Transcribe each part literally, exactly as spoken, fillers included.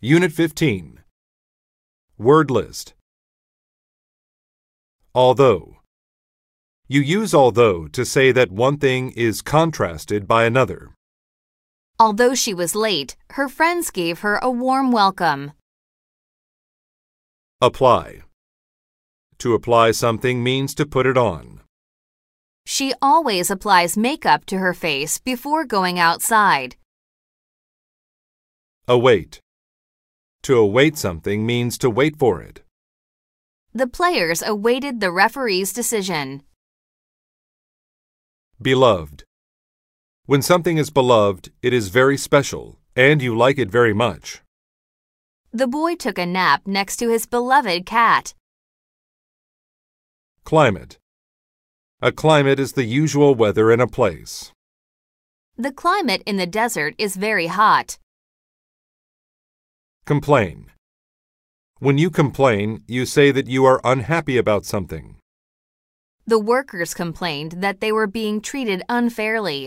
Unit fifteen. Word list. Although. You use although to say that one thing is contrasted by another. Although she was late, her friends gave her a warm welcome. Apply. To apply something means to put it on. She always applies makeup to her face before going outside. Await. To await something means to wait for it. The players awaited the referee's decision. Beloved. When something is beloved, it is very special, and you like it very much. The boy took a nap next to his beloved cat. Climate. A climate is the usual weather in a place. The climate in the desert is very hot. Complain. When you complain, you say that you are unhappy about something. The workers complained that they were being treated unfairly.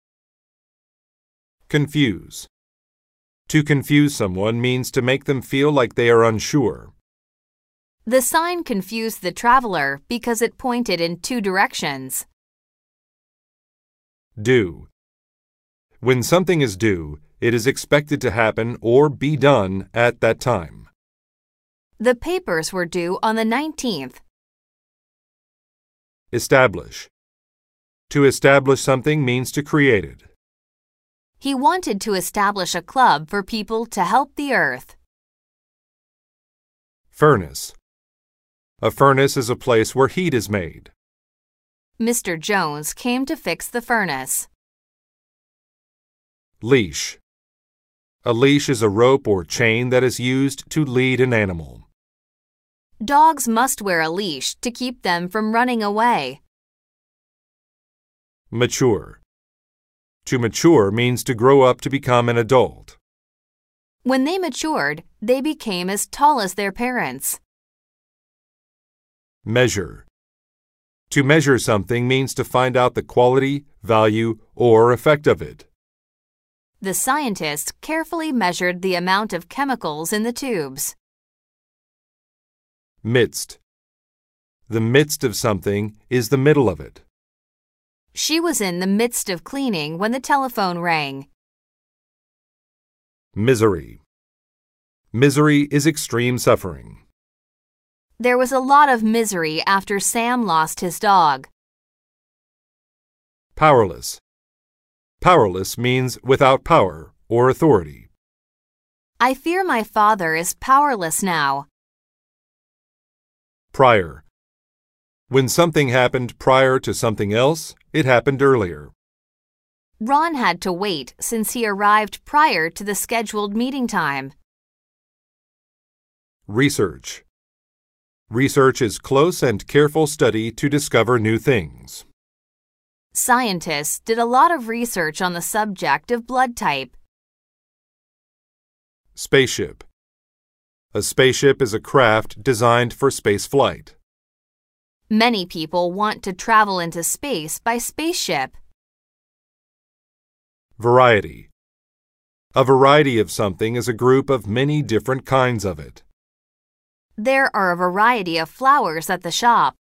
Confuse. To confuse someone means to make them feel like they are unsure. The sign confused the traveler because it pointed in two directions. Due. When something is due, it is expected to happen or be done at that time. The papers were due on the nineteenth. Establish. To establish something means to create it. He wanted to establish a club for people to help the earth. Furnace. A furnace is a place where heat is made. Mister Jones came to fix the furnace. Leash. A leash is a rope or chain that is used to lead an animal. Dogs must wear a leash to keep them from running away. Mature. To mature means to grow up to become an adult. When they matured, they became as tall as their parents. Measure. To measure something means to find out the quality, value, or effect of it. The scientists carefully measured the amount of chemicals in the tubes. Midst. The midst of something is the middle of it. She was in the midst of cleaning when the telephone rang. Misery. Misery is extreme suffering. There was a lot of misery after Sam lost his dog. Powerless. Powerless means without power or authority. I fear my father is powerless now. Prior. When something happened prior to something else, it happened earlier. Ron had to wait since he arrived prior to the scheduled meeting time. Research. Research is close and careful study to discover new things. Scientists did a lot of research on the subject of blood type. Spaceship. A spaceship is a craft designed for space flight. Many people want to travel into space by spaceship. Variety. A variety of something is a group of many different kinds of it. There are a variety of flowers at the shop.